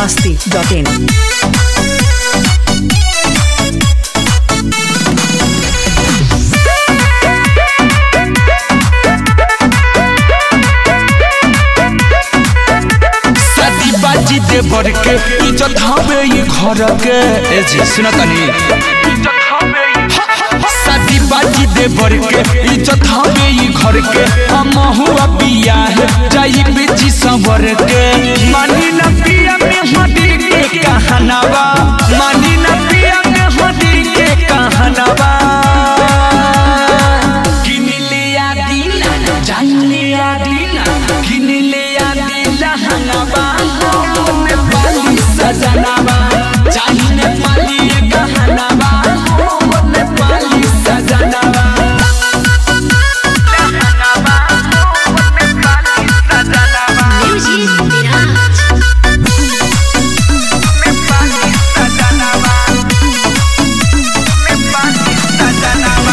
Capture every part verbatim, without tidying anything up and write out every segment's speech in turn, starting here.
masti dot in. दे भर के इज्जत हवे ये घर के ए जी सुना तनी इज्जत हवे शादी बाजी दे भर के इज्जत हवे ये घर के हम हुआ पिया है जाई बेची संवर के मानी ना पिया में हदी के कहानावा मानी ना पिया में हदी के कहानावा किन लिया दीना जान लिया दीना किन लिया दीना हनावा सजनावा चाहिए पाली गहनावा मोने पाली सजनावा गहनावा मोने पाली सजनावा म्यूजिक विराज मोने पाली सजनावा मोने पाली सजनावा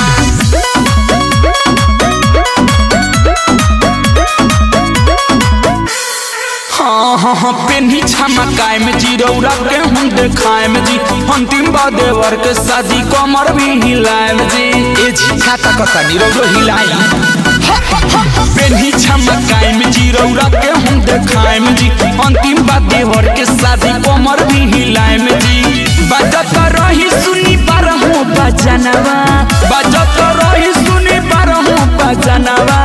हाँ हाँ पेन्ही छमकाए में जीरौरा के हम देखाए में जी अंतिम बादे वर्क शादी कमर भी हिलाए में जी ए जी खाता कता निरौरो हिलाई पेन्ही छमकाए में जीरौरा के हम देखाए में जी अंतिम बादे वर्क शादी कमर भी हिलाए में जी बजत रही सुनी बारहो बजनवा बजत रही सुनी बारहो बजनवा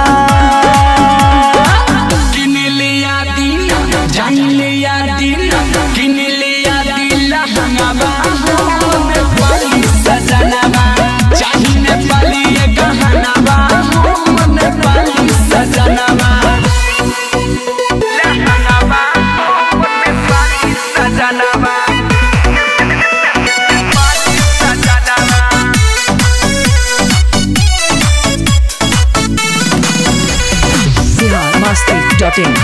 masti dot in.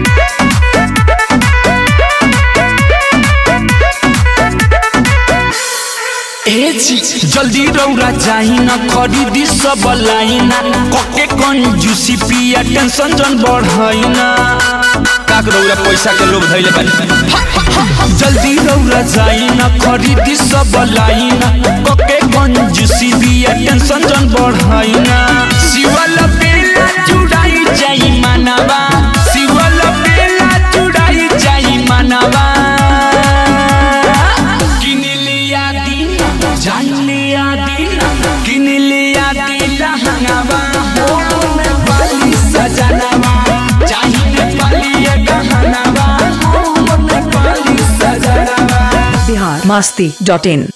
जल्दी रौरा जाही ना खरीदी सब लाइना कके कंजूसी पिया टेंशन जन बढ़ाई ना काक रौरा पैसा के लोग धइले बानी जल्दी रौरा जाही ना खरीदी सब लाइना कके कंजूसी पिया टेंशन जन बढ़ाई ना शिवल बेला जुड़ाई जाई मानवा शिवल बेला जुड़ाई जाई मानवा जान लिया दीना किन लिया दीना हंगावा मोने पाली सजनावा चाहिए पाली गहनावा मोने पाली सजनावा Bihar masti dot in.